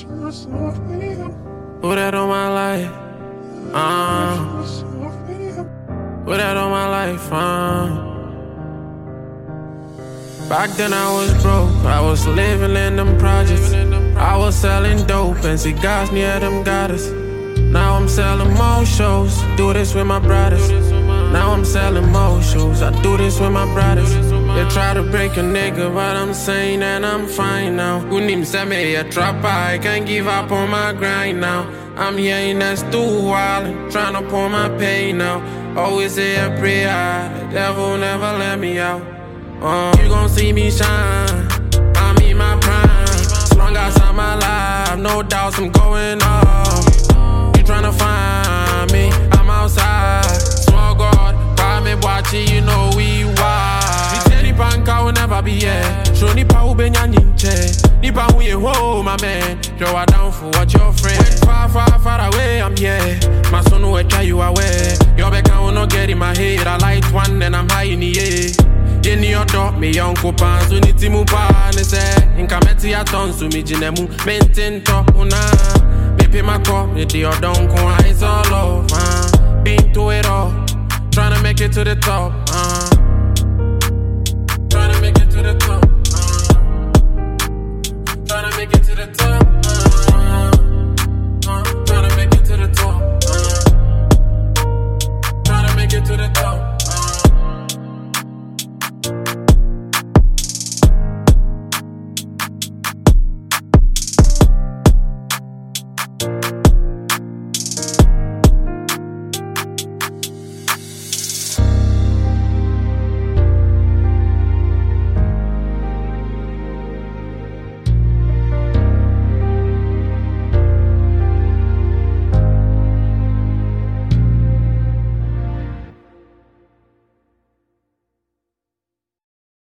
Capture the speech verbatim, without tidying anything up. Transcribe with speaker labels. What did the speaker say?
Speaker 1: Put that on my life. Uh, put that on my life. Uh. Back then I was broke, I was living in them projects. I was selling dope and cigars near them goddess. Now I'm selling more shows, do this with my brothers. Now I'm selling more shows, I do this with my brothers. They try to break a nigga, but I'm saying that I'm fine now. Who names me a trapper, I can't give up on my grind now. I'm here in that stool wildin', tryna pour my pain now. Always say a prayer, the devil never let me out. Uh, you gon' see me shine, I'm in my prime. As long as I'm alive, no doubts I'm going up. You tryna find me, I'm outside. Small God, why me watching, you know we wild. Me say ni panka will never be here. Show ni pa ube nya ninche. Ni pa hu ye ho, my man. Show a down for what your friend. Went far, far, far away, I'm here. My son will try you away. Your back I will not get in my head. I light one and I'm high in the air. In your door, me uncle pants, we need to move on. Say, in Kameti, I turn to me, Jinemu, maintain top, una. Me pay my call, me deal don't go, it's all over. Been to it all, trying to make it to the top. Uh.